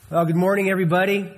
Well, good morning, everybody.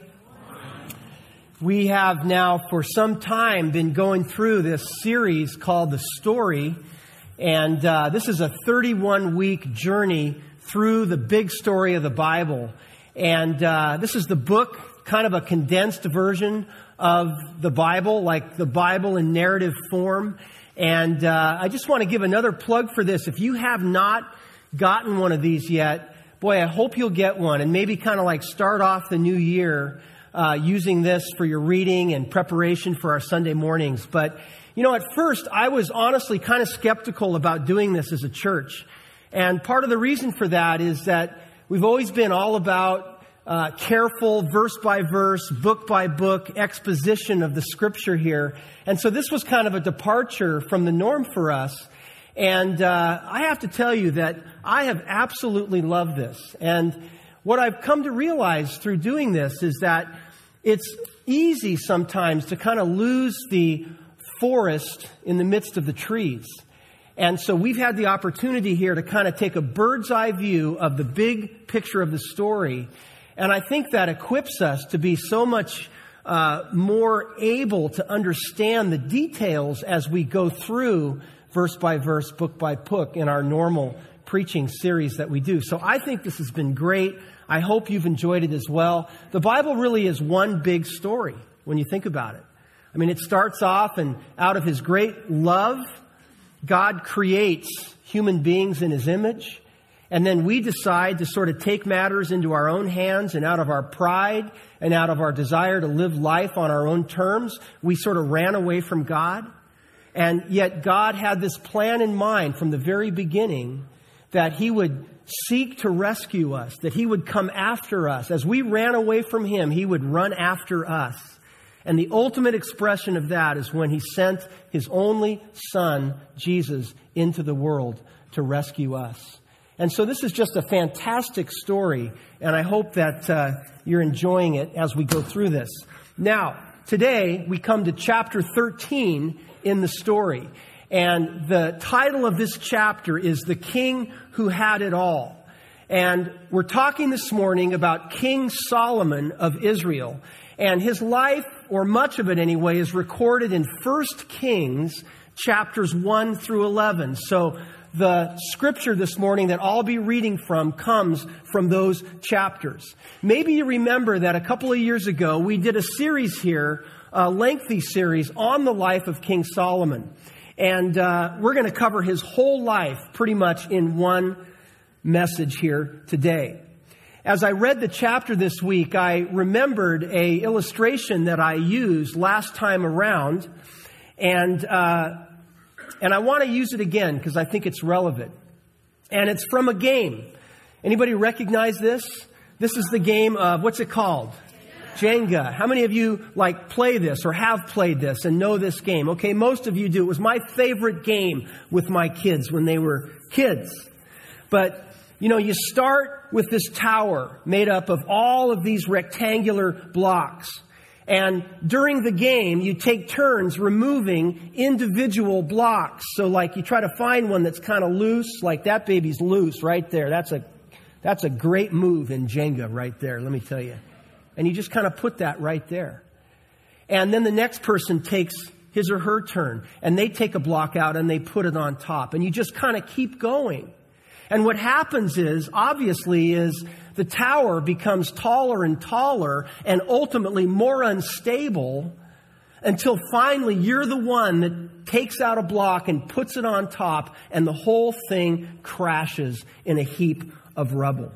We have now for some time been going through this series called The Story, and this is a 31-week journey through the big story of the Bible. And this is the book, kind of a condensed version of the Bible, like the Bible in narrative form. And I just want to give another plug for this. If you have not gotten one of these yet, boy, I hope you'll get one and maybe kind of like start off the new year using this for your reading and preparation for our Sunday mornings. But, you know, at first I was honestly kind of skeptical about doing this as a church. And part of the reason for that is that we've always been all about careful verse by verse, book by book exposition of the scripture here. And so this was kind of a departure from the norm for us. And I have to tell you that I have absolutely loved this. And what I've come to realize through doing this is that it's easy sometimes to kind of lose the forest in the midst of the trees. And so we've had the opportunity here to kind of take a bird's eye view of the big picture of the story. And I think that equips us to be so much more able to understand the details as we go through verse by verse, book by book in our normal preaching series that we do. So I think this has been great. I hope you've enjoyed it as well. The Bible really is one big story when you think about it. I mean, it starts off and out of His great love, God creates human beings in His image. And then we decide to sort of take matters into our own hands, and out of our pride and out of our desire to live life on our own terms, we sort of ran away from God. And yet God had this plan in mind from the very beginning that He would seek to rescue us, that He would come after us. As we ran away from Him, He would run after us. And the ultimate expression of that is when He sent His only Son, Jesus, into the world to rescue us. And so this is just a fantastic story, and I hope that you're enjoying it as we go through this. Now, today we come to chapter 13 in the story. And the title of this chapter is The King Who Had It All. And we're talking this morning about King Solomon of Israel. And his life, or much of it anyway, is recorded in 1 Kings chapters 1 through 11. So the scripture this morning that I'll be reading from comes from those chapters. Maybe you remember that a couple of years ago we did a series here, a lengthy series on the life of King Solomon. And we're going to cover his whole life pretty much in one message here today. As I read the chapter this week, I remembered a illustration that I used last time around. And I want to use it again because I think it's relevant. And it's from a game. Anybody recognize this? This is the game of, what's it called? Jenga. How many of you play this or have played this and know this game? Okay, most of you do. It was my favorite game with my kids when they were kids. But, you know, you start with this tower made up of all of these rectangular blocks. And during the game, you take turns removing individual blocks. So you try to find one that's kind of loose, like that baby's loose right there. That's a great move in Jenga right there, let me tell you. And you just kind of put that right there. And then the next person takes his or her turn, and they take a block out and they put it on top. And you just kind of keep going. And what happens is, obviously, is the tower becomes taller and taller and ultimately more unstable until finally you're the one that takes out a block and puts it on top, and the whole thing crashes in a heap of rubble.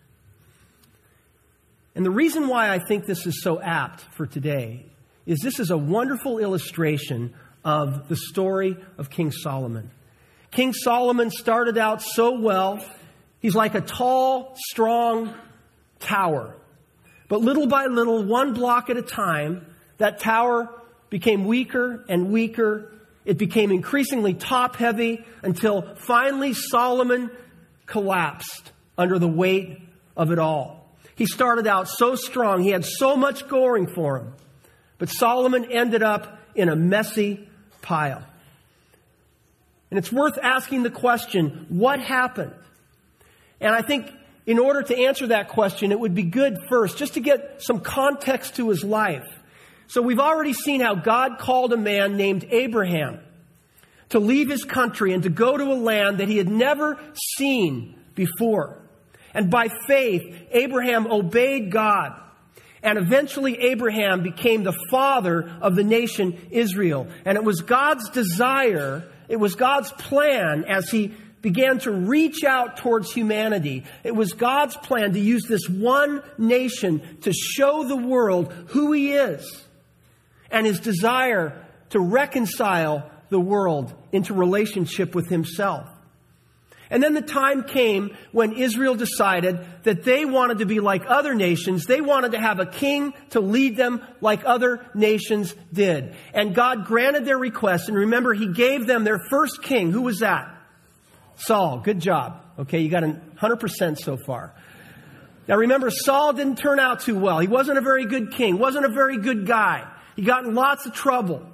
And the reason why I think this is so apt for today is this is a wonderful illustration of the story of King Solomon. King Solomon started out so well. He's like a tall, strong tower. But little by little, one block at a time, that tower became weaker and weaker. It became increasingly top-heavy until finally Solomon collapsed under the weight of it all. He started out so strong. He had so much going for him. But Solomon ended up in a messy pile. And it's worth asking the question, what happened? And I think in order to answer that question, it would be good first just to get some context to his life. So we've already seen how God called a man named Abraham to leave his country and to go to a land that he had never seen before. And by faith, Abraham obeyed God. And eventually Abraham became the father of the nation Israel. And it was God's desire, it was God's plan as he began to reach out towards humanity. It was God's plan to use this one nation to show the world who he is and his desire to reconcile the world into relationship with himself. And then the time came when Israel decided that they wanted to be like other nations. They wanted to have a king to lead them like other nations did. And God granted their request. And remember, he gave them their first king. Who was that? Saul. Good job. Okay, you got 100% so far. Now remember, Saul didn't turn out too well. He wasn't a very good king. Wasn't a very good guy. He got in lots of trouble.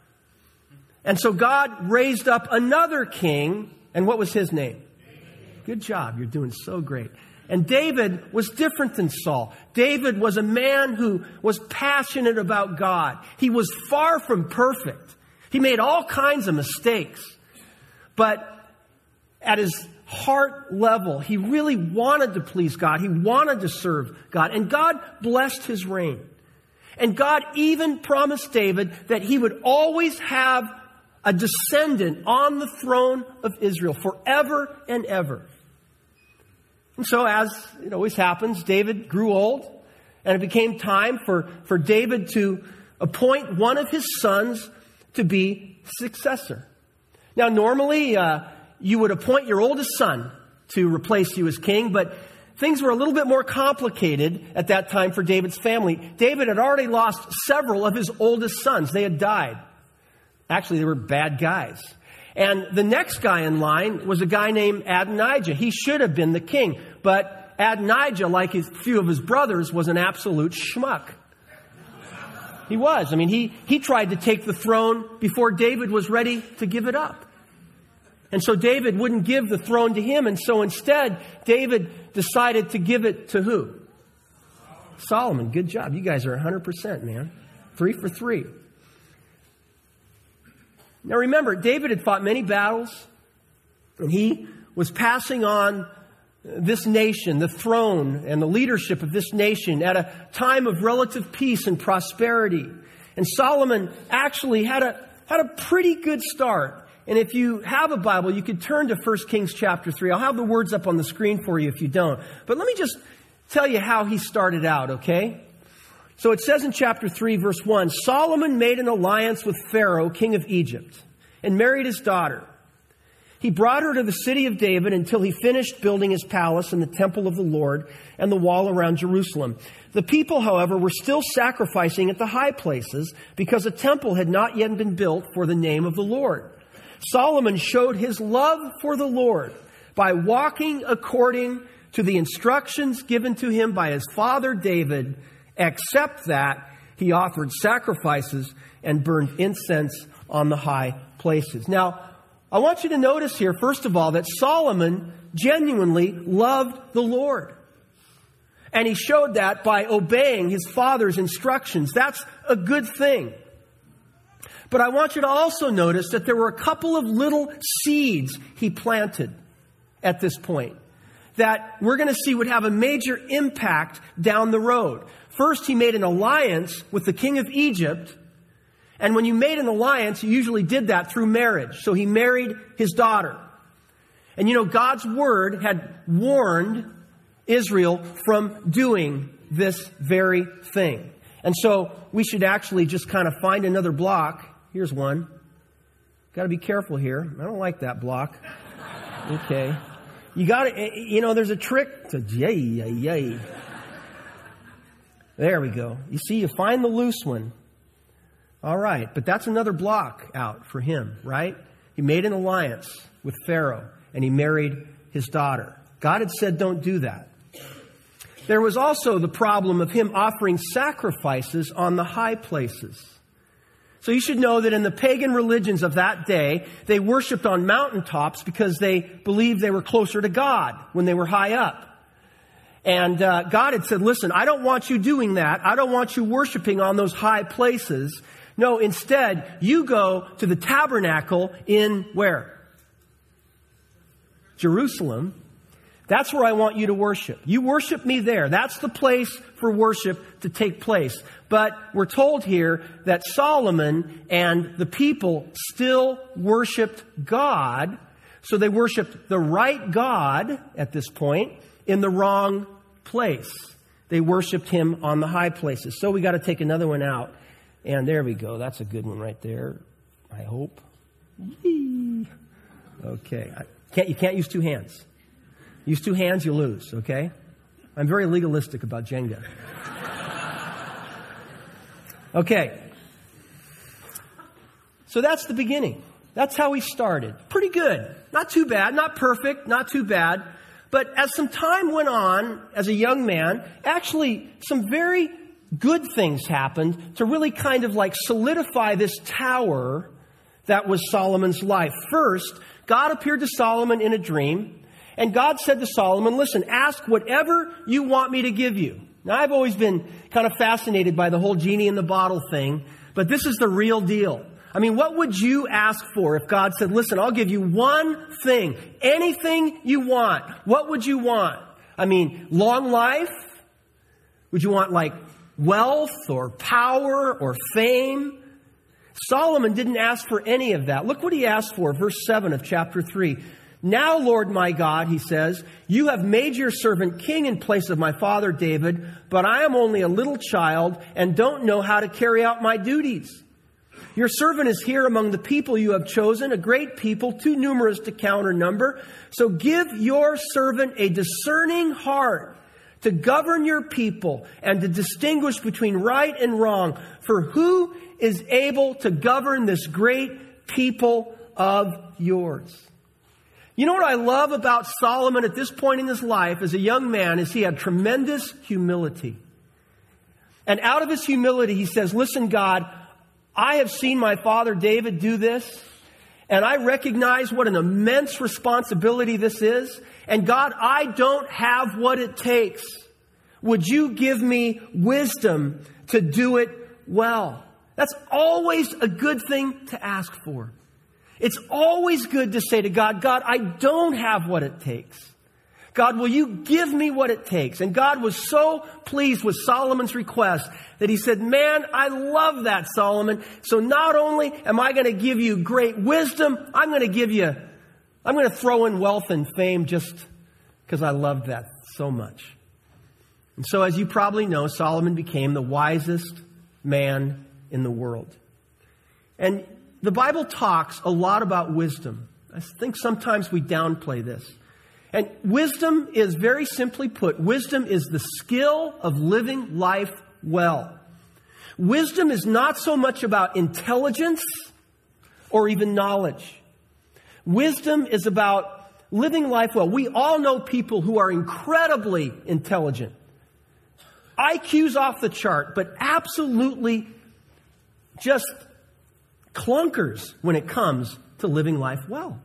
And so God raised up another king. And what was his name? Good job. You're doing so great. And David was different than Saul. David was a man who was passionate about God. He was far from perfect. He made all kinds of mistakes. But at his heart level, he really wanted to please God. He wanted to serve God. And God blessed his reign. And God even promised David that he would always have a descendant on the throne of Israel forever and ever. And so, as it always happens, David grew old, and it became time for David to appoint one of his sons to be successor. Now, normally, you would appoint your oldest son to replace you as king, but things were a little bit more complicated at that time for David's family. David had already lost several of his oldest sons. They had died. Actually, they were bad guys. And the next guy in line was a guy named Adonijah. He should have been the king. But Adonijah, like a few of his brothers, was an absolute schmuck. He was. I mean, he tried to take the throne before David was ready to give it up. And so David wouldn't give the throne to him. And so instead, David decided to give it to who? Solomon. Good job. You guys are 100%, man. 3 for 3. Now remember, David had fought many battles, and he was passing on this nation, the throne and the leadership of this nation at a time of relative peace and prosperity. And Solomon actually had a pretty good start. And if you have a Bible, you could turn to 1 Kings chapter 3. I'll have the words up on the screen for you if you don't. But let me just tell you how he started out, okay? So it says in chapter 3, verse 1, Solomon made an alliance with Pharaoh, king of Egypt, and married his daughter. He brought her to the city of David until he finished building his palace and the temple of the Lord and the wall around Jerusalem. The people, however, were still sacrificing at the high places because a temple had not yet been built for the name of the Lord. Solomon showed his love for the Lord by walking according to the instructions given to him by his father David, except that he offered sacrifices and burned incense on the high places. Now, I want you to notice here, first of all, that Solomon genuinely loved the Lord. And he showed that by obeying his father's instructions. That's a good thing. But I want you to also notice that there were a couple of little seeds he planted at this point that we're going to see would have a major impact down the road. First, he made an alliance with the king of Egypt. And when you made an alliance, you usually did that through marriage. So he married his daughter. And you know, God's word had warned Israel from doing this very thing. And so we should actually just kind of find another block. Here's one. Got to be careful here. I don't like that block. Okay. You got to, you know, there's a trick to, yay. There we go. You see, you find the loose one. All right. But that's another block out for him, right? He made an alliance with Pharaoh and he married his daughter. God had said, don't do that. There was also the problem of him offering sacrifices on the high places. So you should know that in the pagan religions of that day, they worshipped on mountaintops because they believed they were closer to God when they were high up. And God had said, listen, I don't want you doing that. I don't want you worshiping on those high places. No, instead, you go to the tabernacle in where? Jerusalem. That's where I want you to worship. You worship me there. That's the place for worship to take place. But we're told here that Solomon and the people still worshiped God. So they worshiped the right God at this point in the wrong place. They worshiped him on the high places. So we got to take another one out. And there we go. That's a good one right there. I hope. Yee. Okay. You can't use two hands. Use two hands, you lose, okay? I'm very legalistic about Jenga. Okay. So that's the beginning. That's how we started. Pretty good. Not too bad. Not perfect. Not too bad. But as some time went on, as a young man, actually some very good things happened to really kind of like solidify this tower that was Solomon's life. First, God appeared to Solomon in a dream. And God said to Solomon, listen, ask whatever you want me to give you. Now, I've always been kind of fascinated by the whole genie in the bottle thing, but this is the real deal. I mean, what would you ask for if God said, listen, I'll give you one thing, anything you want? What would you want? I mean, long life? Would you want like wealth or power or fame? Solomon didn't ask for any of that. Look what he asked for, verse 7 of chapter 3. Now, Lord my God, he says, you have made your servant king in place of my father David, but I am only a little child and don't know how to carry out my duties. Your servant is here among the people you have chosen, a great people, too numerous to count or number. So give your servant a discerning heart to govern your people and to distinguish between right and wrong. For who is able to govern this great people of yours? You know what I love about Solomon at this point in his life as a young man is he had tremendous humility. And out of his humility, he says, listen, God, I have seen my father David do this, and I recognize what an immense responsibility this is. And God, I don't have what it takes. Would you give me wisdom to do it well? That's always a good thing to ask for. It's always good to say to God, God, I don't have what it takes. God, will you give me what it takes? And God was so pleased with Solomon's request that he said, man, I love that, Solomon. So not only am I going to give you great wisdom, I'm going to throw in wealth and fame just because I love that so much. And so as you probably know, Solomon became the wisest man in the world. And the Bible talks a lot about wisdom. I think sometimes we downplay this. And wisdom is, very simply put, wisdom is the skill of living life well. Wisdom is not so much about intelligence or even knowledge. Wisdom is about living life well. We all know people who are incredibly intelligent. IQ's off the chart, but absolutely just clunkers when it comes to living life well.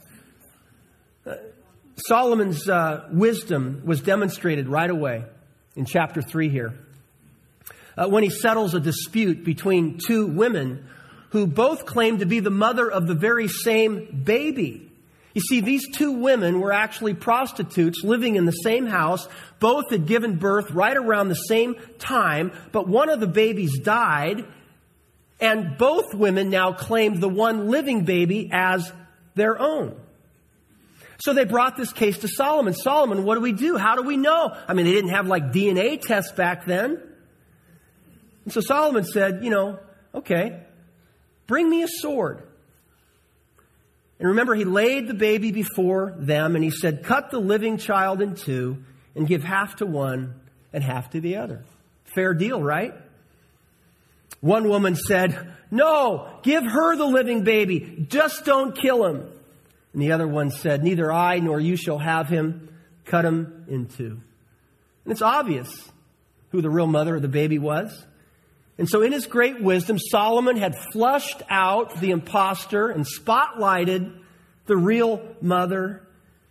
Solomon's wisdom was demonstrated right away in chapter 3 here. When he settles a dispute between two women who both claim to be the mother of the very same baby. You see, these two women were actually prostitutes living in the same house. Both had given birth right around the same time, but one of the babies died. And both women now claimed the one living baby as their own. So they brought this case to Solomon. Solomon, what do we do? How do we know? I mean, they didn't have like DNA tests back then. And so Solomon said, okay, bring me a sword. And remember, he laid the baby before them and he said, cut the living child in two and give half to one and half to the other. Fair deal, right? One woman said, no, give her the living baby. Just don't kill him. And the other one said, neither I nor you shall have him. Cut him in two. And it's obvious who the real mother of the baby was. And so in his great wisdom, Solomon had flushed out the imposter and spotlighted the real mother.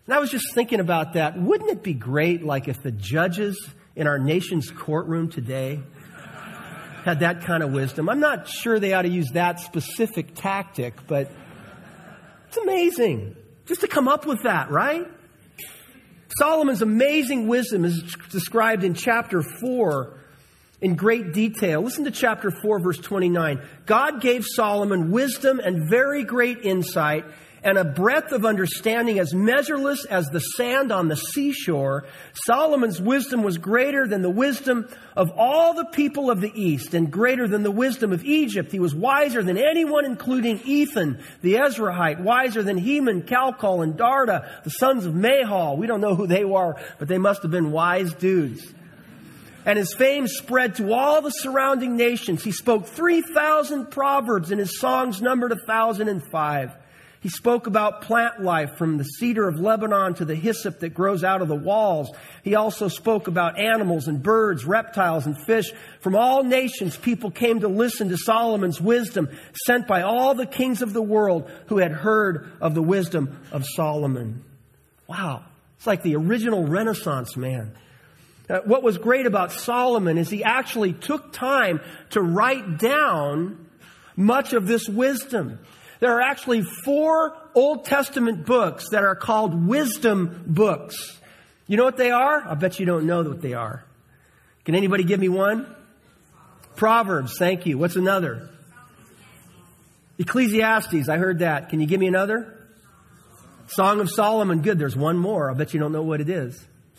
And I was just thinking about that. Wouldn't it be great, like, if the judges in our nation's courtroom today had that kind of wisdom? I'm not sure they ought to use that specific tactic, but it's amazing just to come up with that, right? Solomon's amazing wisdom is described in chapter 4 in great detail. Listen to chapter 4, verse 29. God gave Solomon wisdom and very great insight, and a breadth of understanding as measureless as the sand on the seashore. Solomon's wisdom was greater than the wisdom of all the people of the East, and greater than the wisdom of Egypt. He was wiser than anyone, including Ethan, the Ezrahite, wiser than Heman, Calcol, and Darda, the sons of Mahal. We don't know who they were, but they must have been wise dudes. And his fame spread to all the surrounding nations. He spoke 3,000 proverbs, and his songs numbered 1,005. He spoke about plant life, from the cedar of Lebanon to the hyssop that grows out of the walls. He also spoke about animals and birds, reptiles and fish. From all nations, people came to listen to Solomon's wisdom, sent by all the kings of the world who had heard of the wisdom of Solomon. Wow. It's like the original Renaissance man. What was great about Solomon is he actually took time to write down much of this wisdom. There are actually 4 Old Testament books that are called wisdom books. You know what they are? I bet you don't know what they are. Can anybody give me one? Proverbs, thank you. What's another? Ecclesiastes, I heard that. Can you give me another? Song of Solomon, good. There's one more. I bet you don't know what it is.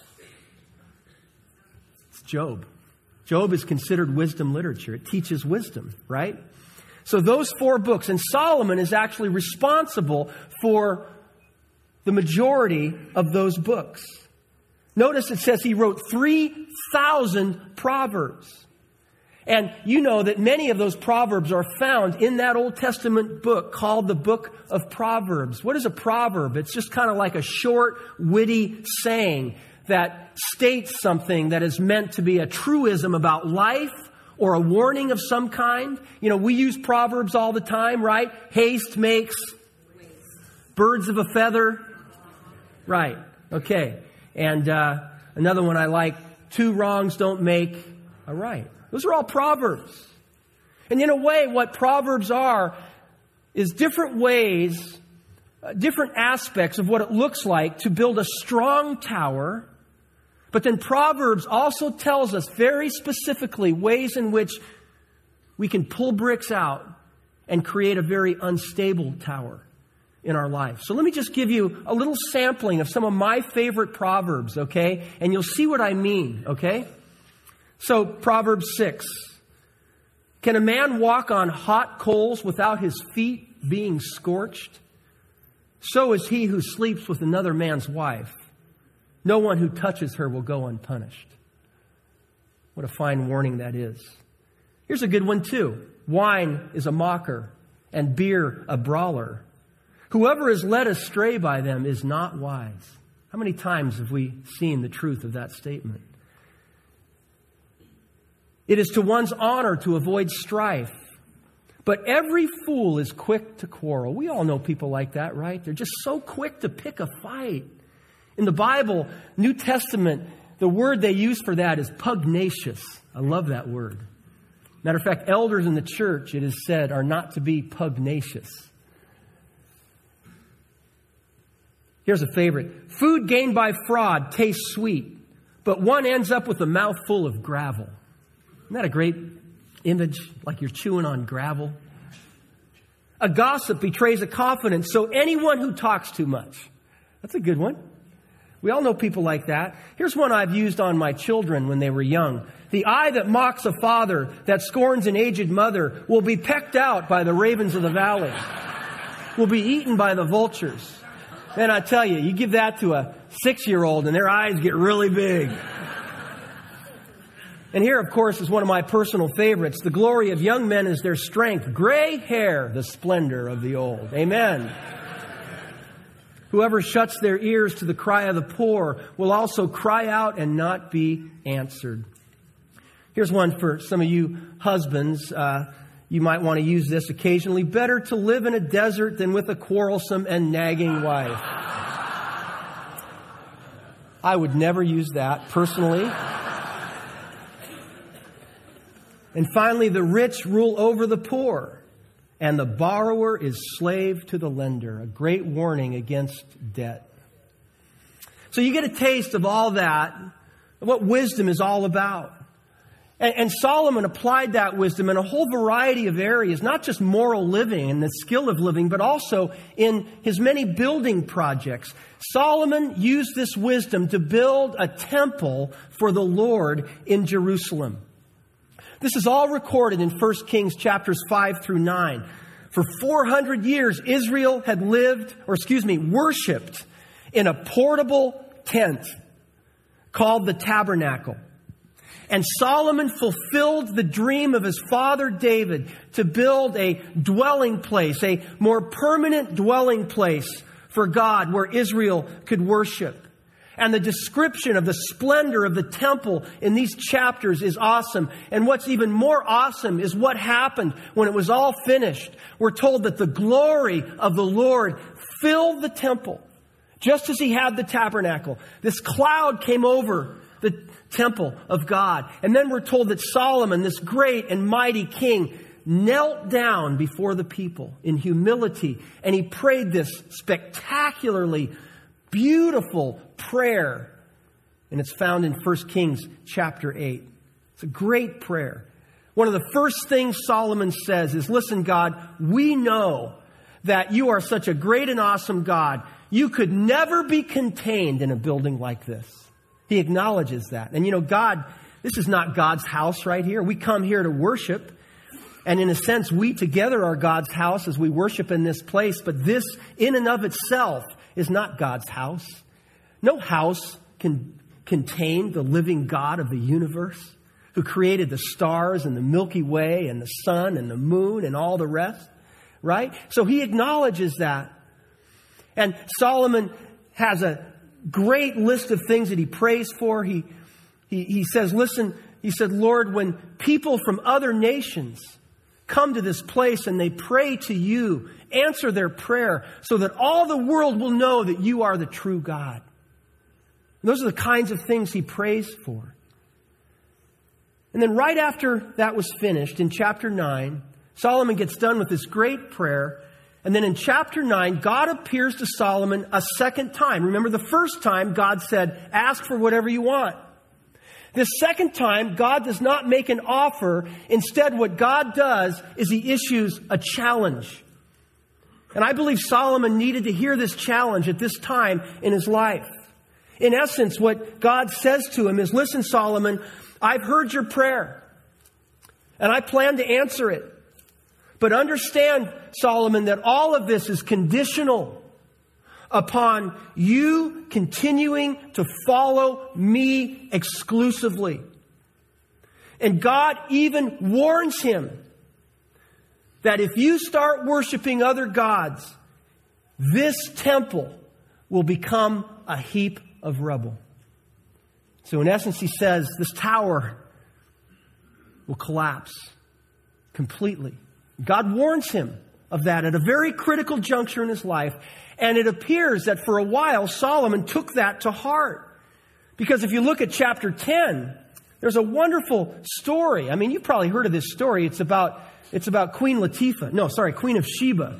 It's Job. Job is considered wisdom literature. It teaches wisdom, right? So those 4 books, and Solomon is actually responsible for the majority of those books. Notice it says he wrote 3,000 proverbs. And you know that many of those proverbs are found in that Old Testament book called the Book of Proverbs. What is a proverb? It's just kind of like a short, witty saying that states something that is meant to be a truism about life, or a warning of some kind. You know, we use Proverbs all the time, right? Haste makes birds of a feather. Right. Okay. And another one I like, 2 wrongs don't make a right. Those are all Proverbs. And in a way, what Proverbs are is different ways, different aspects of what it looks like to build a strong tower. But then Proverbs also tells us very specifically ways in which we can pull bricks out and create a very unstable tower in our life. So let me just give you a little sampling of some of my favorite Proverbs, okay? And you'll see what I mean, okay? So Proverbs 6. Can a man walk on hot coals without his feet being scorched? So is he who sleeps with another man's wife. No one who touches her will go unpunished. What a fine warning that is. Here's a good one too. Wine is a mocker and beer a brawler. Whoever is led astray by them is not wise. How many times have we seen the truth of that statement? It is to one's honor to avoid strife. But every fool is quick to quarrel. We all know people like that, right? They're just so quick to pick a fight. In the Bible, New Testament, the word they use for that is pugnacious. I love that word. Matter of fact, elders in the church, it is said, are not to be pugnacious. Here's a favorite. Food gained by fraud tastes sweet, but one ends up with a mouthful of gravel. Isn't that a great image, like you're chewing on gravel? A gossip betrays a confidence, so anyone who talks too much. That's a good one. We all know people like that. Here's one I've used on my children when they were young. The eye that mocks a father, that scorns an aged mother, will be pecked out by the ravens of the valley, will be eaten by the vultures. And I tell you, you give that to a 6-year-old and their eyes get really big. And here, of course, is one of my personal favorites. The glory of young men is their strength. Gray hair, the splendor of the old. Amen. Whoever shuts their ears to the cry of the poor will also cry out and not be answered. Here's one for some of you husbands. You might want to use this occasionally. Better to live in a desert than with a quarrelsome and nagging wife. I would never use that personally. And finally, the rich rule over the poor, and the borrower is slave to the lender. A great warning against debt. So you get a taste of all that, of what wisdom is all about. And Solomon applied that wisdom in a whole variety of areas, not just moral living and the skill of living, but also in his many building projects. Solomon used this wisdom to build a temple for the Lord in Jerusalem. This is all recorded in 1 Kings chapters 5 through 9. For 400 years, Israel had worshipped in a portable tent called the tabernacle. And Solomon fulfilled the dream of his father David to build a dwelling place, a more permanent dwelling place for God where Israel could worship. And the description of the splendor of the temple in these chapters is awesome. And what's even more awesome is what happened when it was all finished. We're told that the glory of the Lord filled the temple, just as he had the tabernacle. This cloud came over the temple of God. And then we're told that Solomon, this great and mighty king, knelt down before the people in humility. And he prayed this spectacularly beautiful prayer. And it's found in 1 Kings chapter 8. It's a great prayer. One of the first things Solomon says is, listen, God, we know that you are such a great and awesome God. You could never be contained in a building like this. He acknowledges that. And God, this is not God's house right here. We come here to worship. And in a sense, we together are God's house as we worship in this place. But this in and of itself is not God's house. No house can contain the living God of the universe who created the stars and the Milky Way and the sun and the moon and all the rest. Right? So he acknowledges that. And Solomon has a great list of things that he prays for. He says, listen, he said, Lord, when people from other nations come to this place and they pray to you, answer their prayer so that all the world will know that you are the true God. And those are the kinds of things he prays for. And then right after that was finished, in chapter 9, Solomon gets done with this great prayer. And then in chapter 9, God appears to Solomon a second time. Remember, the first time God said, ask for whatever you want. This second time, God does not make an offer. Instead, what God does is he issues a challenge. And I believe Solomon needed to hear this challenge at this time in his life. In essence, what God says to him is, listen, Solomon, I've heard your prayer, and I plan to answer it. But understand, Solomon, that all of this is conditional upon you continuing to follow me exclusively. And God even warns him that if you start worshiping other gods, this temple will become a heap of rubble. So in essence, he says this tower will collapse completely. God warns him of that at a very critical juncture in his life. And it appears that for a while, Solomon took that to heart. Because if you look at chapter 10, there's a wonderful story. I mean, you've probably heard of this story. It's about Queen Latifah. No, sorry, Queen of Sheba.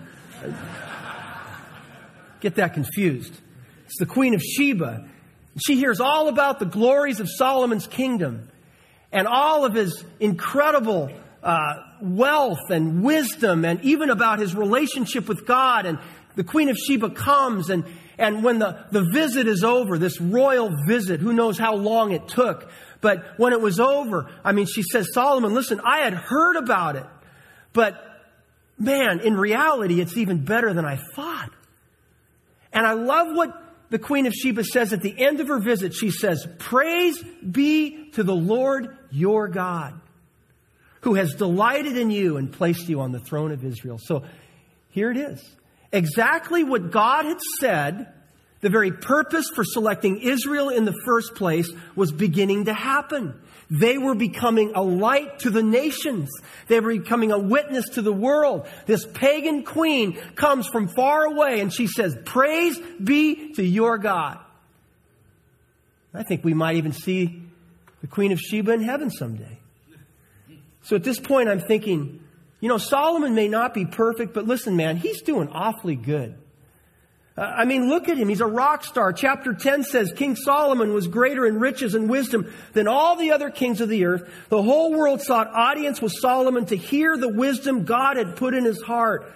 Get that confused. It's the Queen of Sheba. She hears all about the glories of Solomon's kingdom and all of his incredible wealth and wisdom, and even about his relationship with God. And the Queen of Sheba comes, and when the visit is over, this royal visit, who knows how long it took, but when it was over, I mean, she says, Solomon, listen, I had heard about it, but man, in reality, it's even better than I thought. And I love what the Queen of Sheba says at the end of her visit. She says, praise be to the Lord your God, who has delighted in you and placed you on the throne of Israel. So here it is. Exactly what God had said, the very purpose for selecting Israel in the first place, was beginning to happen. They were becoming a light to the nations. They were becoming a witness to the world. This pagan queen comes from far away and she says, praise be to your God. I think we might even see the Queen of Sheba in heaven someday. So at this point, I'm thinking, Solomon may not be perfect, but listen, man, he's doing awfully good. Look at him. He's a rock star. Chapter 10 says, King Solomon was greater in riches and wisdom than all the other kings of the earth. The whole world sought audience with Solomon to hear the wisdom God had put in his heart.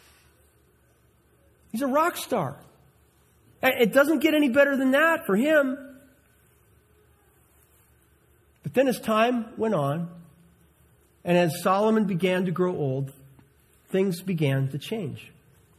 He's a rock star. It doesn't get any better than that for him. But then as time went on, and as Solomon began to grow old, things began to change.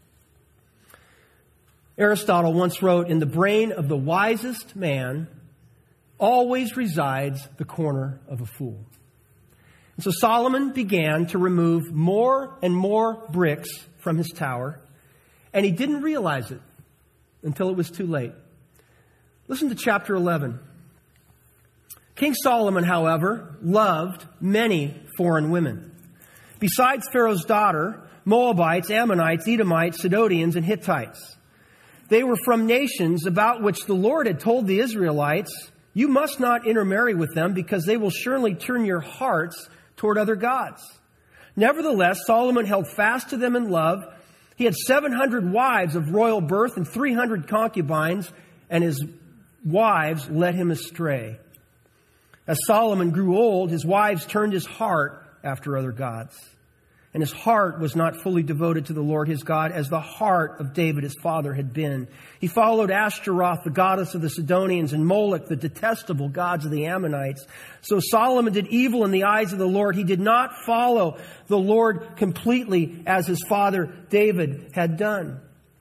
Aristotle once wrote, "In the brain of the wisest man always resides the corner of a fool." And so Solomon began to remove more and more bricks from his tower, and he didn't realize it until it was too late. Listen to chapter 11. King Solomon, however, loved many foreign women. Besides Pharaoh's daughter, Moabites, Ammonites, Edomites, Sidonians, and Hittites. They were from nations about which the Lord had told the Israelites, "You must not intermarry with them because they will surely turn your hearts toward other gods." Nevertheless, Solomon held fast to them in love. He had 700 wives of royal birth and 300 concubines, and his wives led him astray. As Solomon grew old, his wives turned his heart after other gods. And his heart was not fully devoted to the Lord his God as the heart of David his father had been. He followed Ashtaroth, the goddess of the Sidonians, and Moloch, the detestable gods of the Ammonites. So Solomon did evil in the eyes of the Lord. He did not follow the Lord completely as his father David had done.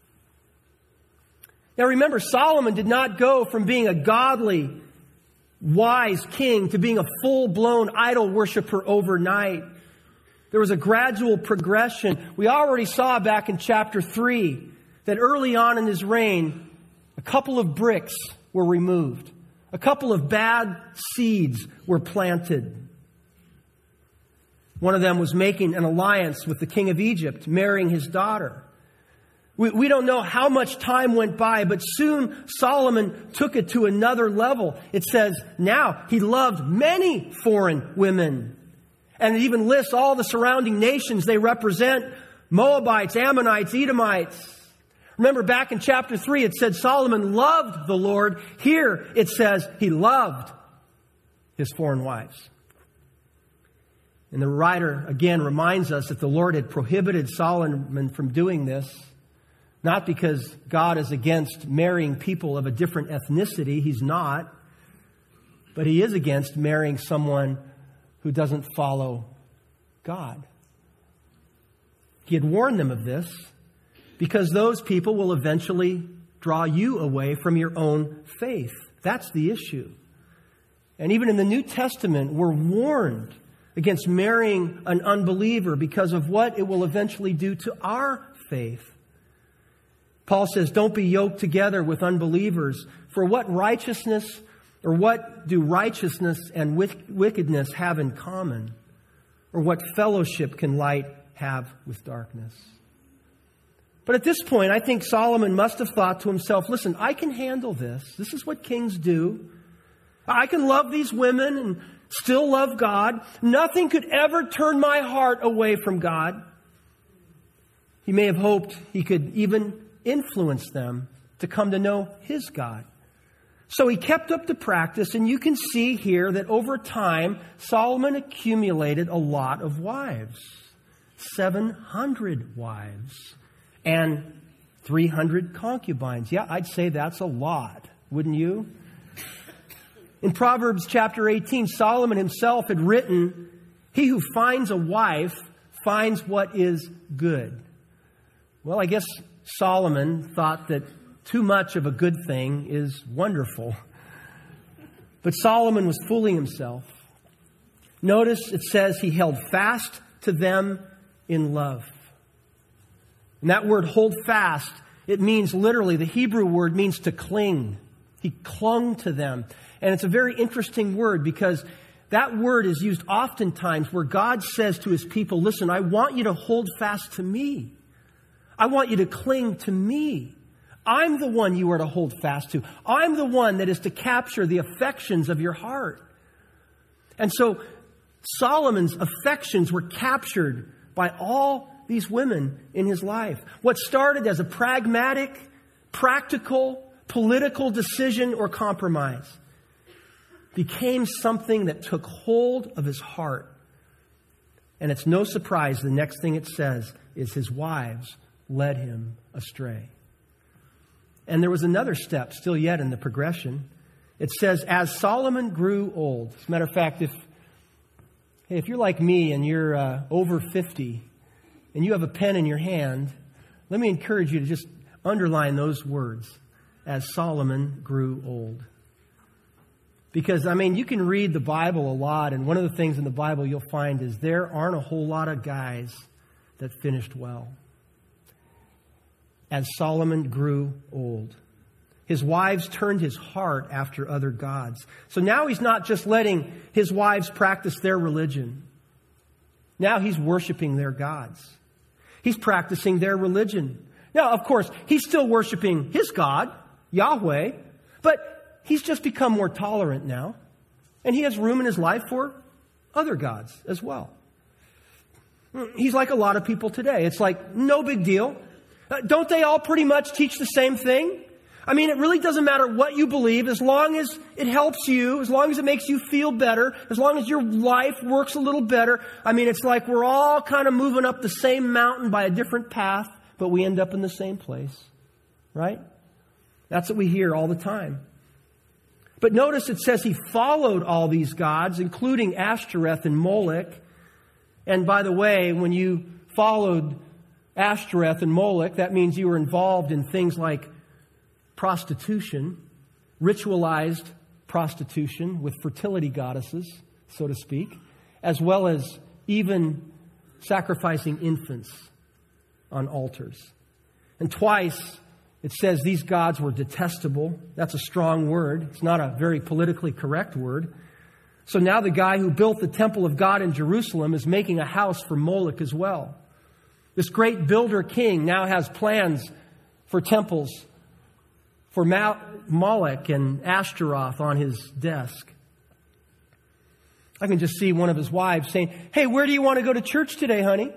Now remember, Solomon did not go from being a godly, wise king to being a full-blown idol worshiper overnight. There was a gradual progression. We already saw back in chapter 3 that early on in his reign, a couple of bricks were removed. A couple of bad seeds were planted. One of them was making an alliance with the king of Egypt, marrying his daughter. We don't know how much time went by, but soon Solomon took it to another level. It says now he loved many foreign women. And it even lists all the surrounding nations they represent: Moabites, Ammonites, Edomites. Remember back in chapter 3, it said Solomon loved the Lord. Here it says he loved his foreign wives. And the writer again reminds us that the Lord had prohibited Solomon from doing this. Not because God is against marrying people of a different ethnicity. He's not. But he is against marrying someone who doesn't follow God. He had warned them of this because those people will eventually draw you away from your own faith. That's the issue. And even in the New Testament, we're warned against marrying an unbeliever because of what it will eventually do to our faith. Paul says, don't be yoked together with unbelievers. For what righteousness or what do righteousness and wickedness have in common? Or what fellowship can light have with darkness? But at this point, I think Solomon must have thought to himself, listen, I can handle this. This is what kings do. I can love these women and still love God. Nothing could ever turn my heart away from God. He may have hoped he could even influence them to come to know his God. So he kept up the practice, and you can see here that over time, Solomon accumulated a lot of wives. 700 wives and 300 concubines. Yeah, I'd say that's a lot, wouldn't you? In Proverbs chapter 18, Solomon himself had written, "He who finds a wife finds what is good." Well, I guess Solomon thought that too much of a good thing is wonderful. But Solomon was fooling himself. Notice it says he held fast to them in love. And that word hold fast, it means literally, the Hebrew word means to cling. He clung to them. And it's a very interesting word because that word is used oftentimes where God says to his people, listen, I want you to hold fast to me. I want you to cling to me. I'm the one you are to hold fast to. I'm the one that is to capture the affections of your heart. And so Solomon's affections were captured by all these women in his life. What started as a pragmatic, practical, political decision or compromise became something that took hold of his heart. And it's no surprise the next thing it says is his wives led him astray. And there was another step still yet in the progression. It says, as Solomon grew old. As a matter of fact, if you're like me and you're over 50 and you have a pen in your hand, let me encourage you to just underline those words, as Solomon grew old. Because, you can read the Bible a lot, and one of the things in the Bible you'll find is there aren't a whole lot of guys that finished well. As Solomon grew old, his wives turned his heart after other gods. So now he's not just letting his wives practice their religion. Now he's worshiping their gods. He's practicing their religion. Now, of course, he's still worshiping his God, Yahweh, but he's just become more tolerant now. And he has room in his life for other gods as well. He's like a lot of people today. It's like, no big deal. Don't they all pretty much teach the same thing? It really doesn't matter what you believe, as long as it helps you, as long as it makes you feel better, as long as your life works a little better. It's like we're all kind of moving up the same mountain by a different path, but we end up in the same place. Right? That's what we hear all the time. But notice it says he followed all these gods, including Ashtoreth and Moloch. And by the way, when you followed Ashtoreth and Moloch, that means you were involved in things like prostitution, ritualized prostitution with fertility goddesses, so to speak, as well as even sacrificing infants on altars. And twice it says these gods were detestable. That's a strong word. It's not a very politically correct word. So now the guy who built the temple of God in Jerusalem is making a house for Moloch as well. This great builder king now has plans for temples for Moloch and Ashtaroth on his desk. I can just see one of his wives saying, "Hey, where do you want to go to church today, honey?"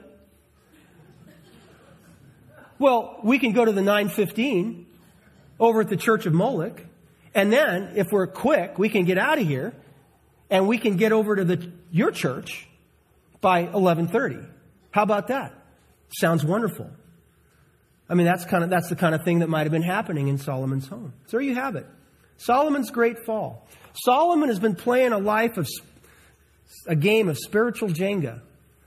Well, we can go to the 9:15 over at the Church of Moloch. And then, if we're quick, we can get out of here and we can get over to your church by 11:30. How about that? Sounds wonderful. That's the kind of thing that might have been happening in Solomon's home. So there you have it. Solomon's great fall. Solomon has been playing a game of spiritual Jenga.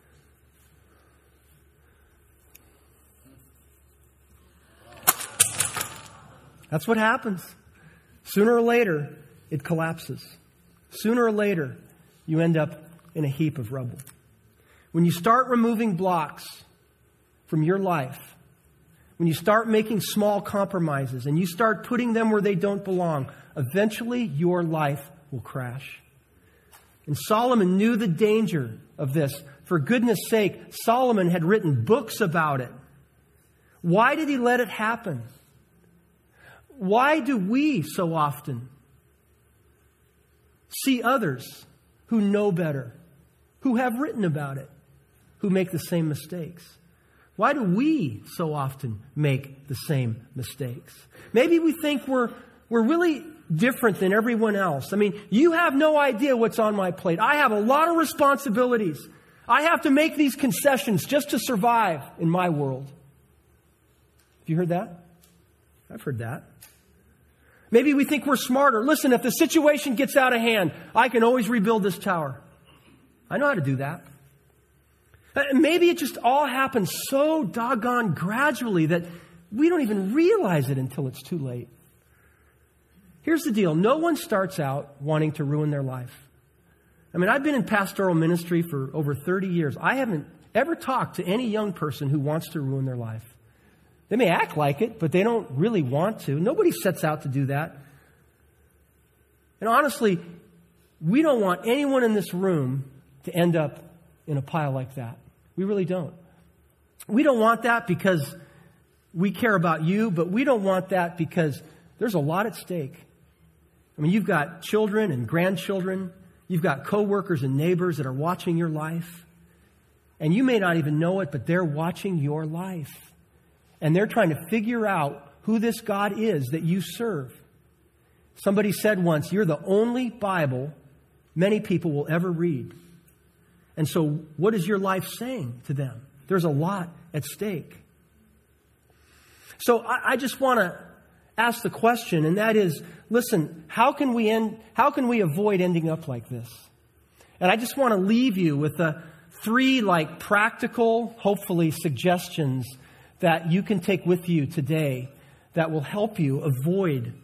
That's what happens. Sooner or later, it collapses. Sooner or later, you end up in a heap of rubble. When you start removing blocks from your life, when you start making small compromises and you start putting them where they don't belong, eventually your life will crash. And Solomon knew the danger of this. For goodness sake, Solomon had written books about it. Why did he let it happen? Why do we so often see others who know better, who have written about it, who make the same mistakes? Why do we so often make the same mistakes? Maybe we think we're really different than everyone else. You have no idea what's on my plate. I have a lot of responsibilities. I have to make these concessions just to survive in my world. Have you heard that? I've heard that. Maybe we think we're smarter. Listen, if the situation gets out of hand, I can always rebuild this tower. I know how to do that. Maybe it just all happens so doggone gradually that we don't even realize it until it's too late. Here's the deal. No one starts out wanting to ruin their life. I've been in pastoral ministry for over 30 years. I haven't ever talked to any young person who wants to ruin their life. They may act like it, but they don't really want to. Nobody sets out to do that. And honestly, we don't want anyone in this room to end up in a pile like that. We really don't. We don't want that because we care about you, but we don't want that because there's a lot at stake. I mean, you've got children and grandchildren. You've got coworkers and neighbors that are watching your life. And you may not even know it, but they're watching your life. And they're trying to figure out who this God is that you serve. Somebody said once, you're the only Bible many people will ever read. And so what is your life saying to them? There's a lot at stake. So I just want to ask the question, and that is, listen, how can we avoid ending up like this? And I just want to leave you with three practical, hopefully, suggestions that you can take with you today that will help you avoid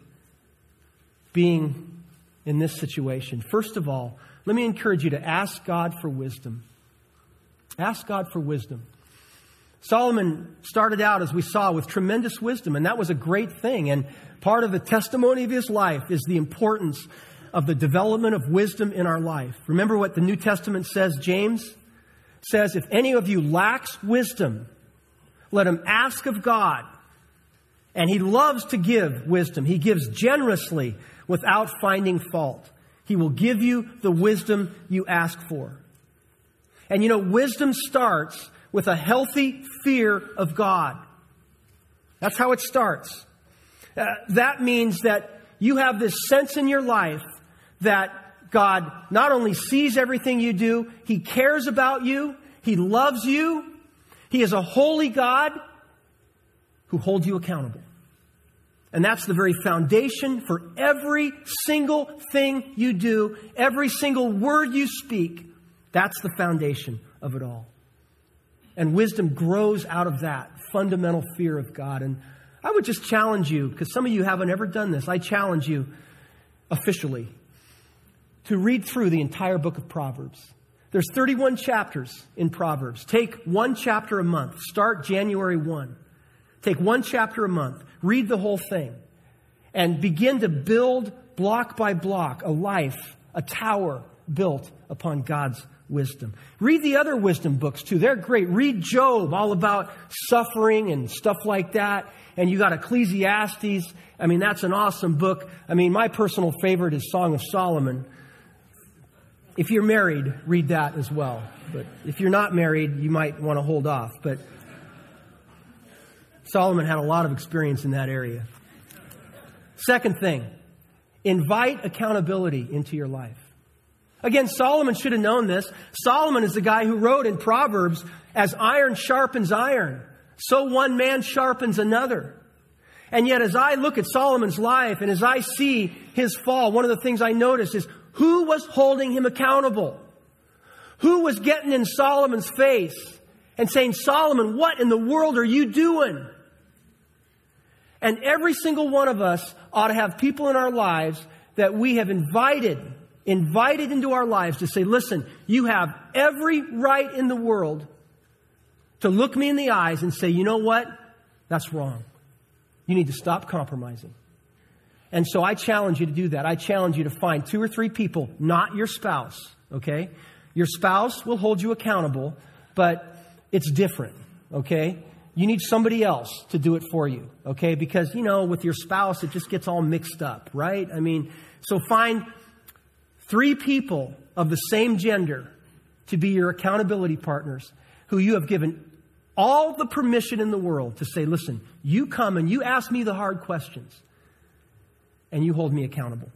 being in this situation. First of all, let me encourage you to ask God for wisdom. Ask God for wisdom. Solomon started out, as we saw, with tremendous wisdom, and that was a great thing. And part of the testimony of his life is the importance of the development of wisdom in our life. Remember what the New Testament says, James says, if any of you lacks wisdom, let him ask of God. And he loves to give wisdom. He gives generously without finding fault. He will give you the wisdom you ask for. And wisdom starts with a healthy fear of God. That's how it starts. That means that you have this sense in your life that God not only sees everything you do, He cares about you, He loves you, He is a holy God who holds you accountable. And that's the very foundation for every single thing you do, every single word you speak. That's the foundation of it all. And wisdom grows out of that fundamental fear of God. And I would just challenge you, because some of you haven't ever done this, I challenge you officially to read through the entire book of Proverbs. There's 31 chapters in Proverbs. Take one chapter a month. Start January 1. Take one chapter a month. Read the whole thing. And begin to build block by block a life, a tower built upon God's wisdom. Read the other wisdom books too. They're great. Read Job, all about suffering and stuff like that. And you got Ecclesiastes. I mean, that's an awesome book. I mean, my personal favorite is Song of Solomon. If you're married, read that as well. But if you're not married, you might want to hold off. But Solomon had a lot of experience in that area. Second thing, invite accountability into your life. Again, Solomon should have known this. Solomon is the guy who wrote in Proverbs, as iron sharpens iron, so one man sharpens another. And yet, as I look at Solomon's life and as I see his fall, one of the things I notice is who was holding him accountable? Who was getting in Solomon's face and saying, Solomon, what in the world are you doing? And every single one of us ought to have people in our lives that we have invited into our lives to say, listen, you have every right in the world to look me in the eyes and say, you know what? That's wrong. You need to stop compromising. And so I challenge you to do that. I challenge you to find 2 or 3 people, not your spouse, okay? Your spouse will hold you accountable, but it's different, okay? You need somebody else to do it for you, okay? Because, with your spouse, it just gets all mixed up, right? I mean, so find 3 people of the same gender to be your accountability partners who you have given all the permission in the world to say, listen, you come and you ask me the hard questions and you hold me accountable.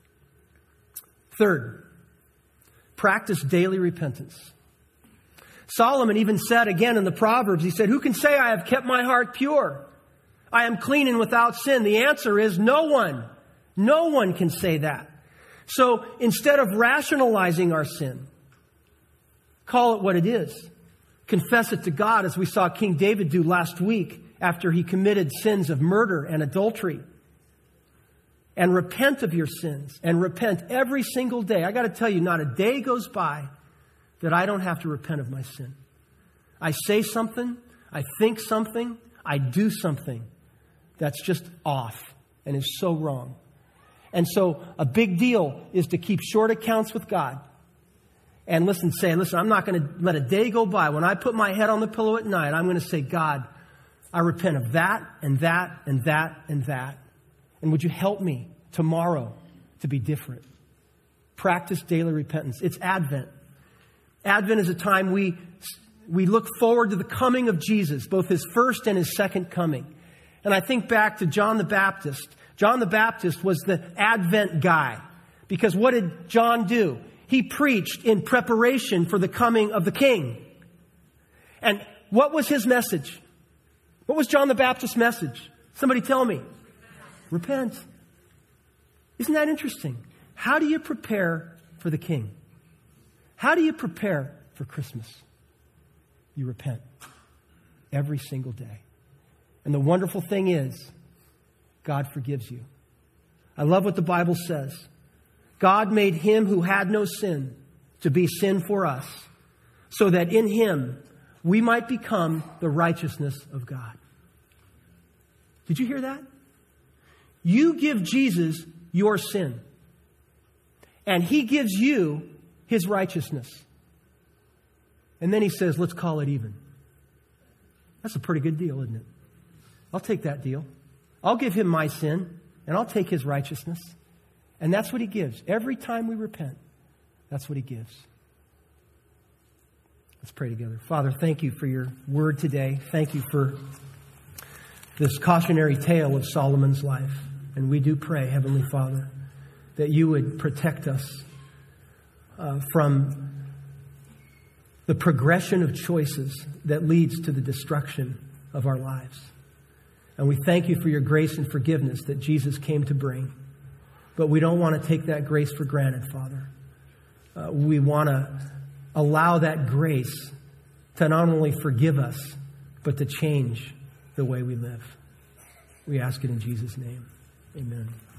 Third, practice daily repentance. Solomon even said again in the Proverbs, he said, who can say I have kept my heart pure? I am clean and without sin. The answer is no one. No one can say that. So instead of rationalizing our sin, call it what it is. Confess it to God, as we saw King David do last week after he committed sins of murder and adultery. And repent of your sins. And repent every single day. I got to tell you, not a day goes by that I don't have to repent of my sin. I say something, I think something, I do something that's just off and is so wrong. And so a big deal is to keep short accounts with God. And listen, I'm not going to let a day go by. When I put my head on the pillow at night, I'm going to say, God, I repent of that and that and that and that. And would you help me tomorrow to be different? Practice daily repentance. It's Advent. Advent is a time we look forward to the coming of Jesus, both his first and his second coming. And I think back to John the Baptist. John the Baptist was the Advent guy. Because what did John do? He preached in preparation for the coming of the King. And what was his message? What was John the Baptist's message? Somebody tell me. Repent. Isn't that interesting? How do you prepare for the King? How do you prepare for Christmas? You repent every single day. And the wonderful thing is, God forgives you. I love what the Bible says. God made him who had no sin to be sin for us, so that in him we might become the righteousness of God. Did you hear that? You give Jesus your sin, and he gives you his righteousness. And then he says, let's call it even. That's a pretty good deal, isn't it? I'll take that deal. I'll give him my sin, and I'll take his righteousness. And that's what he gives. Every time we repent, that's what he gives. Let's pray together. Father, thank you for your word today. Thank you for this cautionary tale of Solomon's life. And we do pray, Heavenly Father, that you would protect us from the progression of choices that leads to the destruction of our lives. And we thank you for your grace and forgiveness that Jesus came to bring. But we don't want to take that grace for granted, Father. We want to allow that grace to not only forgive us, but to change the way we live. We ask it in Jesus' name. Amen.